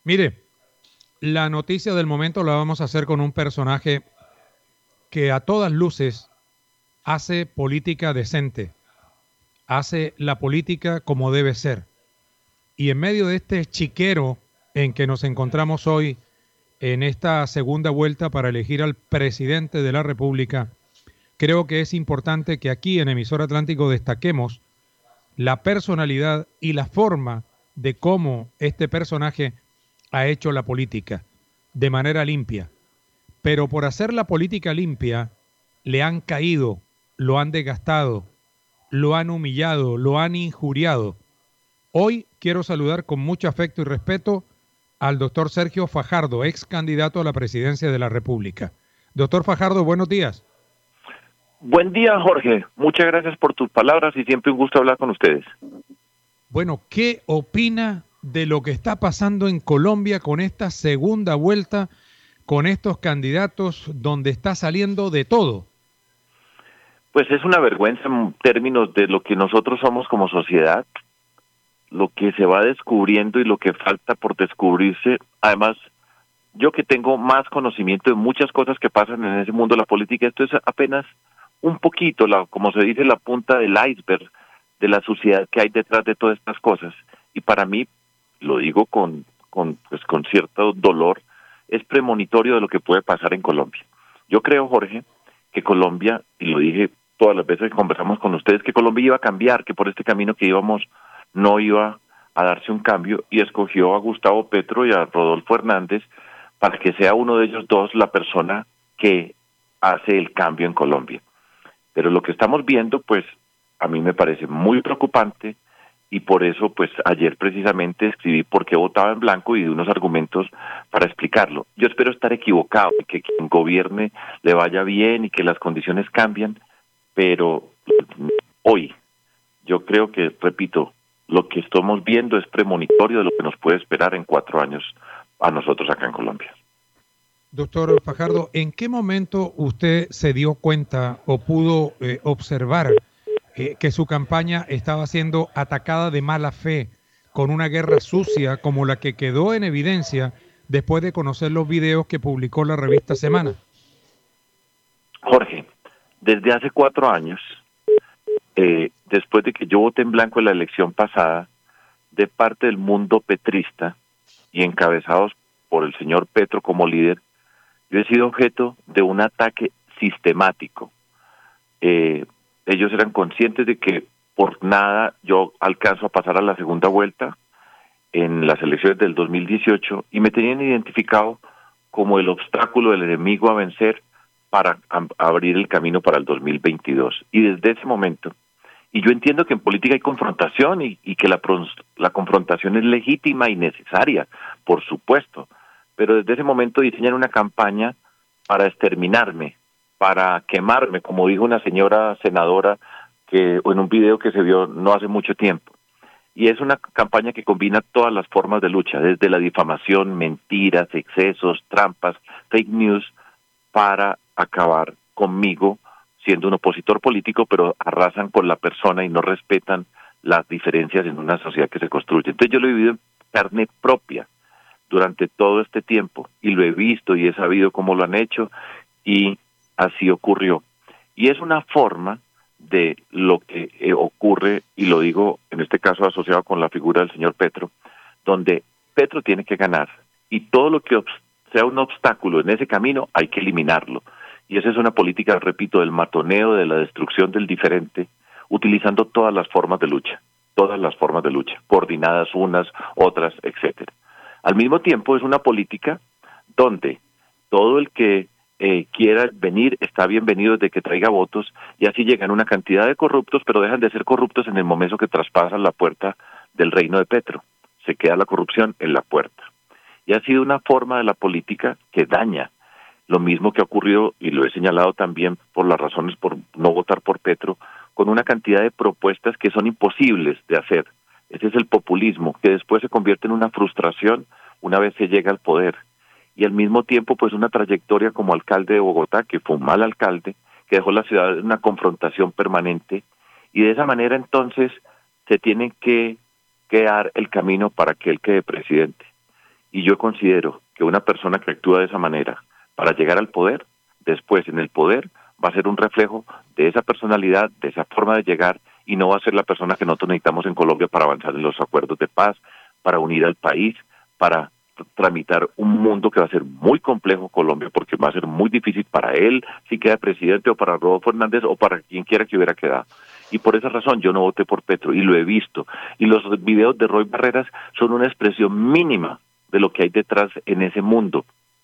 Mire, la noticia del momento la vamos a hacer con un personaje que a todas luces hace política decente, hace la política como debe ser. Y en medio de este chiquero en que nos encontramos hoy, en esta segunda vuelta para elegir al presidente de la República, creo que es importante que aquí en Emisor Atlántico destaquemos la personalidad y la forma de cómo este personaje ha hecho la política de manera limpia. Pero por hacer la política limpia, le han caído, lo han desgastado, lo han humillado, lo han injuriado. Hoy quiero saludar con mucho afecto y respeto al doctor Sergio Fajardo, ex candidato a la presidencia de la República. Doctor Fajardo, buenos días. Buen día, Jorge. Muchas gracias por tus palabras y siempre un gusto hablar con ustedes. Bueno, ¿qué opina de lo que está pasando en Colombia con esta segunda vuelta, con estos candidatos donde está saliendo de todo? Pues es una vergüenza en términos de lo que nosotros somos como sociedad, lo que se va descubriendo y lo que falta por descubrirse. Además, yo que tengo más conocimiento de muchas cosas que pasan en ese mundo de la política, esto es apenas un poquito, como se dice, la punta del iceberg de la suciedad que hay detrás de todas estas cosas. Y para mí, lo digo con cierto dolor, es premonitorio de lo que puede pasar en Colombia. Yo creo, Jorge, que Colombia, y lo dije todas las veces que conversamos con ustedes, que Colombia iba a cambiar, que por este camino que íbamos no iba a darse un cambio, y escogió a Gustavo Petro y a Rodolfo Hernández para que sea uno de ellos dos la persona que hace el cambio en Colombia. Pero lo que estamos viendo, pues, a mí me parece muy preocupante, y por eso, pues, ayer precisamente escribí por qué votaba en blanco y di unos argumentos para explicarlo. Yo espero estar equivocado, y que quien gobierne le vaya bien y que las condiciones cambian, pero hoy yo creo que, repito, lo que estamos viendo es premonitorio de lo que nos puede esperar en 4 años a nosotros acá en Colombia. Doctor Fajardo, ¿en qué momento usted se dio cuenta o pudo observar que su campaña estaba siendo atacada de mala fe con una guerra sucia como la que quedó en evidencia después de conocer los videos que publicó la revista Semana? Jorge, desde hace 4 años, después de que yo voté en blanco en la elección pasada, de parte del mundo petrista y encabezados por el señor Petro como líder, yo he sido objeto de un ataque sistemático. Ellos eran conscientes de que por nada yo alcanzo a pasar a la segunda vuelta en las elecciones del 2018 y me tenían identificado como el obstáculo del enemigo a vencer para abrir el camino para el 2022. Y desde ese momento, y yo entiendo que en política hay confrontación y que la confrontación es legítima y necesaria, por supuesto, pero desde ese momento diseñan una campaña para exterminarme, para quemarme, como dijo una señora senadora que en un video que se vio no hace mucho tiempo. Y es una campaña que combina todas las formas de lucha, desde la difamación, mentiras, excesos, trampas, fake news, para acabar conmigo siendo un opositor político, pero arrasan con la persona y no respetan las diferencias en una sociedad que se construye. Entonces yo lo he vivido en carne propia durante todo este tiempo y lo he visto y he sabido cómo lo han hecho y así ocurrió. Y es una forma de lo que ocurre, y lo digo en este caso asociado con la figura del señor Petro, donde Petro tiene que ganar y todo lo que sea un obstáculo en ese camino hay que eliminarlo. Y esa es una política, repito, del matoneo, de la destrucción del diferente, utilizando todas las formas de lucha, coordinadas unas, otras, etcétera. Al mismo tiempo es una política donde todo el que quiera venir está bienvenido desde que traiga votos, y así llegan una cantidad de corruptos, pero dejan de ser corruptos en el momento que traspasan la puerta del reino de Petro. Se queda la corrupción en la puerta. Y ha sido una forma de la política que daña. Lo mismo que ha ocurrido, y lo he señalado también por las razones por no votar por Petro, con una cantidad de propuestas que son imposibles de hacer. Ese es el populismo, que después se convierte en una frustración una vez se llega al poder. Y al mismo tiempo, pues una trayectoria como alcalde de Bogotá, que fue un mal alcalde, que dejó la ciudad en una confrontación permanente, y de esa manera entonces se tiene que dar el camino para que él quede presidente. Y yo considero que una persona que actúa de esa manera para llegar al poder, después en el poder va a ser un reflejo de esa personalidad, de esa forma de llegar, y no va a ser la persona que nosotros necesitamos en Colombia para avanzar en los acuerdos de paz, para unir al país, para tramitar un mundo que va a ser muy complejo Colombia, porque va a ser muy difícil para él si queda presidente, o para Rodolfo Hernández, o para quien quiera que hubiera quedado. Y por esa razón yo no voté por Petro, y lo he visto. Y los videos de Roy Barreras son una expresión mínima de lo que hay detrás en ese mundo.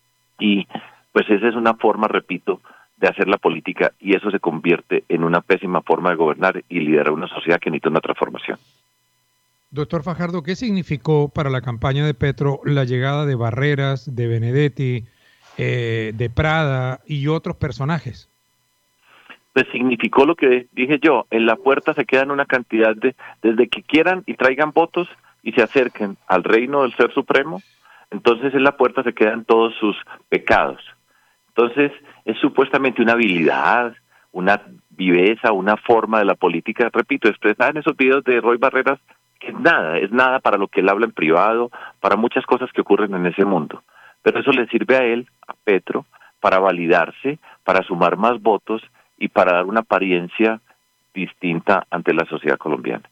Y pues esa es una forma, repito, de hacer la política, y eso se convierte en una pésima forma de gobernar y liderar una sociedad que necesita una transformación. Doctor Fajardo, ¿qué significó para la campaña de Petro la llegada de Barreras, de Benedetti, de Prada y otros personajes? Pues significó lo que dije yo, en la puerta se quedan una cantidad desde que quieran y traigan votos y se acerquen al reino del Ser Supremo, entonces en la puerta se quedan todos sus pecados. Entonces es supuestamente una habilidad, una viveza, una forma de la política, repito, expresada en esos videos de Roy Barreras, que es nada para lo que él habla en privado, para muchas cosas que ocurren en ese mundo. Pero eso le sirve a él, a Petro, para validarse, para sumar más votos y para dar una apariencia distinta ante la sociedad colombiana.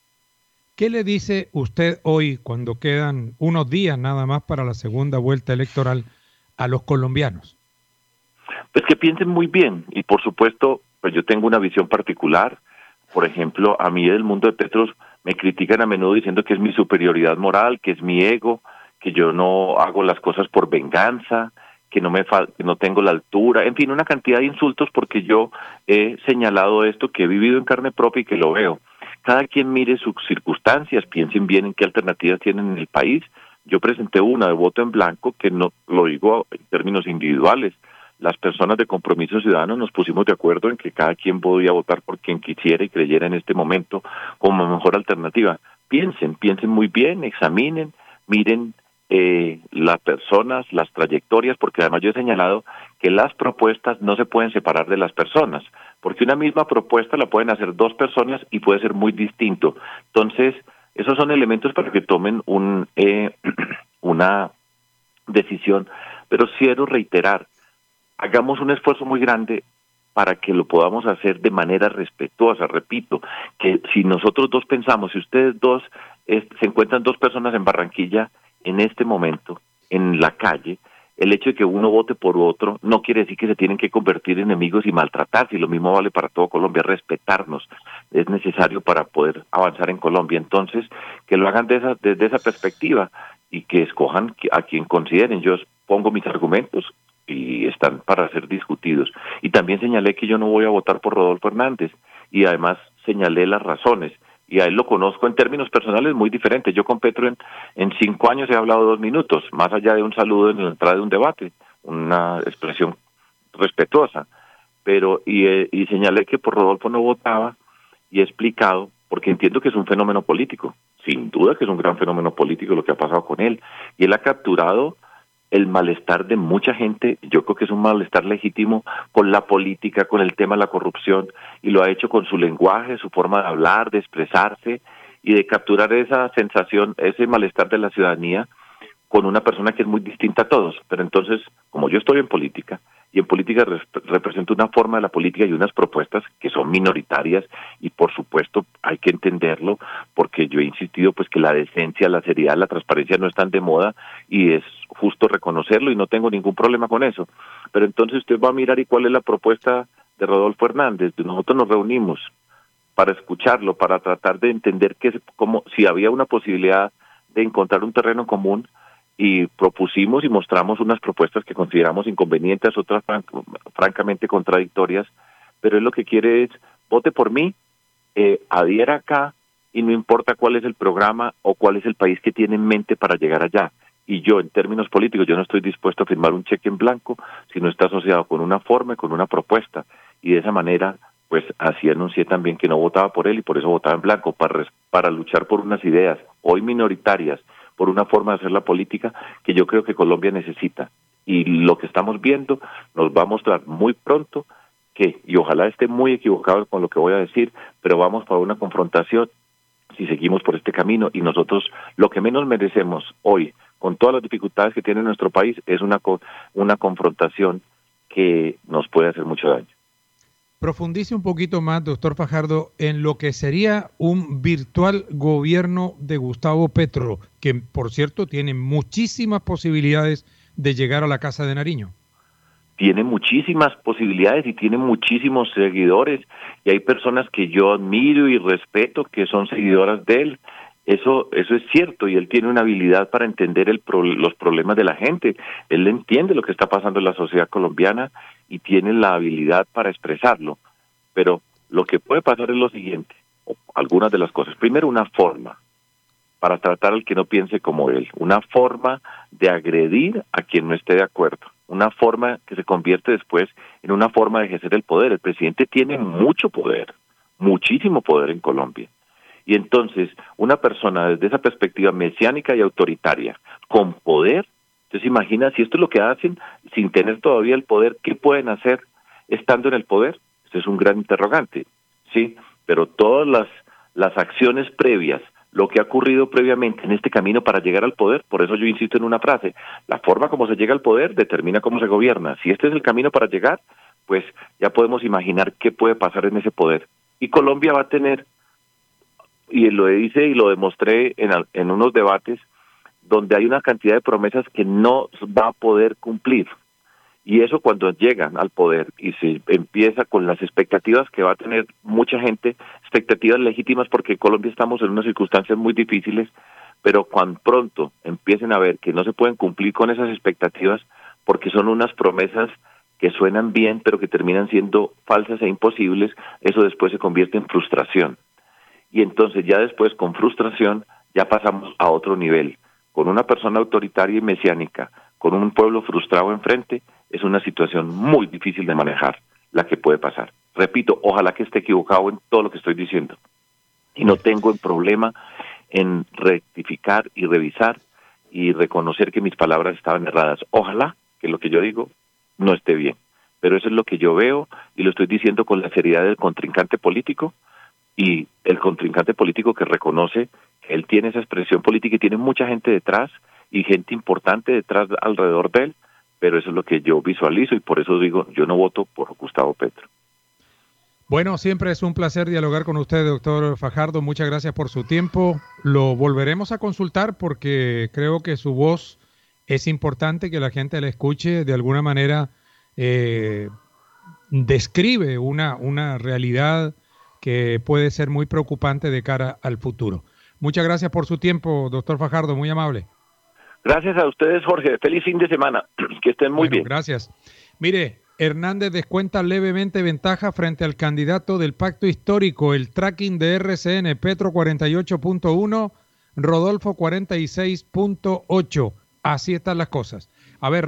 ¿Qué le dice usted hoy, cuando quedan unos días nada más para la segunda vuelta electoral, a los colombianos? Pues que piensen muy bien, y por supuesto, pues yo tengo una visión particular. Por ejemplo, a mí del mundo de Petro me critican a menudo diciendo que es mi superioridad moral, que es mi ego, que yo no hago las cosas por venganza, que no tengo la altura, en fin, una cantidad de insultos, porque yo he señalado esto, que he vivido en carne propia y que lo veo. Cada quien mire sus circunstancias, piensen bien en qué alternativas tienen en el país. Yo presenté una de voto en blanco, que no lo digo en términos individuales. Las personas de Compromiso Ciudadano nos pusimos de acuerdo en que cada quien podía votar por quien quisiera y creyera en este momento como mejor alternativa. Piensen muy bien, examinen, miren las personas, las trayectorias, porque además yo he señalado que las propuestas no se pueden separar de las personas, porque una misma propuesta la pueden hacer dos personas y puede ser muy distinto. Entonces, esos son elementos para que tomen una decisión, pero quiero reiterar, hagamos un esfuerzo muy grande para que lo podamos hacer de manera respetuosa. Repito, que si nosotros dos pensamos, si ustedes dos se encuentran dos personas en Barranquilla en este momento, en la calle, el hecho de que uno vote por otro no quiere decir que se tienen que convertir en enemigos y maltratarse, y lo mismo vale para todo Colombia. Respetarnos es necesario para poder avanzar en Colombia. Entonces, que lo hagan desde esa perspectiva y que escojan a quien consideren. Yo pongo mis argumentos y están para ser discutidos. Y también señalé que yo no voy a votar por Rodolfo Hernández, y además señalé las razones, y a él lo conozco en términos personales muy diferentes. Yo con Petro en 5 años he hablado 2 minutos, más allá de un saludo en la entrada de un debate, una expresión respetuosa, pero y señalé que por Rodolfo no votaba, y he explicado, porque entiendo que es un fenómeno político, sin duda que es un gran fenómeno político lo que ha pasado con él, y él ha capturado el malestar de mucha gente. Yo creo que es un malestar legítimo con la política, con el tema de la corrupción, y lo ha hecho con su lenguaje, su forma de hablar, de expresarse y de capturar esa sensación, ese malestar de la ciudadanía con una persona que es muy distinta a todos. Pero entonces, como yo estoy en política, y en política represento una forma de la política y unas propuestas que son minoritarias, y por supuesto hay que entenderlo, porque yo he insistido pues que la decencia, la seriedad, la transparencia no están de moda, y es justo reconocerlo, y no tengo ningún problema con eso. Pero entonces usted va a mirar y cuál es la propuesta de Rodolfo Hernández. Nosotros nos reunimos para escucharlo, para tratar de entender si había una posibilidad de encontrar un terreno común, y propusimos y mostramos unas propuestas que consideramos inconvenientes, otras francamente contradictorias, pero él lo que quiere es, vote por mí, adhiera acá, y no importa cuál es el programa o cuál es el país que tiene en mente para llegar allá. Y yo, en términos políticos, yo no estoy dispuesto a firmar un cheque en blanco si no está asociado con una forma y con una propuesta, y de esa manera, pues así anuncié también que no votaba por él, y por eso votaba en blanco, para luchar por unas ideas hoy minoritarias, por una forma de hacer la política que yo creo que Colombia necesita. Y lo que estamos viendo nos va a mostrar muy pronto y ojalá esté muy equivocado con lo que voy a decir, pero vamos para una confrontación si seguimos por este camino, y nosotros lo que menos merecemos hoy con todas las dificultades que tiene nuestro país, es una confrontación que nos puede hacer mucho daño. Profundice un poquito más, doctor Fajardo, en lo que sería un virtual gobierno de Gustavo Petro, que por cierto tiene muchísimas posibilidades de llegar a la Casa de Nariño. Tiene muchísimas posibilidades y tiene muchísimos seguidores, y hay personas que yo admiro y respeto que son seguidoras de él. Eso es cierto, y él tiene una habilidad para entender los problemas de la gente. Él entiende lo que está pasando en la sociedad colombiana y tiene la habilidad para expresarlo. Pero lo que puede pasar es lo siguiente, algunas de las cosas. Primero, una forma para tratar al que no piense como él, una forma de agredir a quien no esté de acuerdo, una forma que se convierte después en una forma de ejercer el poder. El presidente tiene mucho poder, muchísimo poder en Colombia. Y entonces, una persona desde esa perspectiva mesiánica y autoritaria, con poder, entonces imagina, si esto es lo que hacen, sin tener todavía el poder, ¿qué pueden hacer estando en el poder? Este es un gran interrogante, ¿sí? Pero todas las acciones previas, lo que ha ocurrido previamente en este camino para llegar al poder, por eso yo insisto en una frase, la forma como se llega al poder determina cómo se gobierna. Si este es el camino para llegar, pues ya podemos imaginar qué puede pasar en ese poder. Y Colombia va a tener, y lo hice y lo demostré en unos debates, donde hay una cantidad de promesas que no va a poder cumplir. Y eso cuando llegan al poder y se empieza con las expectativas que va a tener mucha gente, expectativas legítimas porque en Colombia estamos en unas circunstancias muy difíciles, pero cuando pronto empiecen a ver que no se pueden cumplir con esas expectativas porque son unas promesas que suenan bien pero que terminan siendo falsas e imposibles, eso después se convierte en frustración. Y entonces ya después con frustración ya pasamos a otro nivel. Con una persona autoritaria y mesiánica, con un pueblo frustrado enfrente, es una situación muy difícil de manejar la que puede pasar. Repito, ojalá que esté equivocado en todo lo que estoy diciendo. Y no tengo problema en rectificar y revisar y reconocer que mis palabras estaban erradas. Ojalá que lo que yo digo no esté bien. Pero eso es lo que yo veo y lo estoy diciendo con la seriedad del contrincante político, y el contrincante político que reconoce que él tiene esa expresión política y tiene mucha gente detrás y gente importante detrás alrededor de él, pero eso es lo que yo visualizo y por eso digo, yo no voto por Gustavo Petro. Bueno, siempre es un placer dialogar con usted, doctor Fajardo. Muchas gracias por su tiempo. Lo volveremos a consultar porque creo que su voz es importante que la gente la escuche. De alguna manera describe una realidad que puede ser muy preocupante de cara al futuro. Muchas gracias por su tiempo, doctor Fajardo, muy amable. Gracias a ustedes, Jorge. Feliz fin de semana. Que estén muy bien. Gracias. Mire, Hernández descuenta levemente ventaja frente al candidato del pacto histórico, el tracking de RCN, Petro 48.1, Rodolfo 46.8. Así están las cosas. A ver,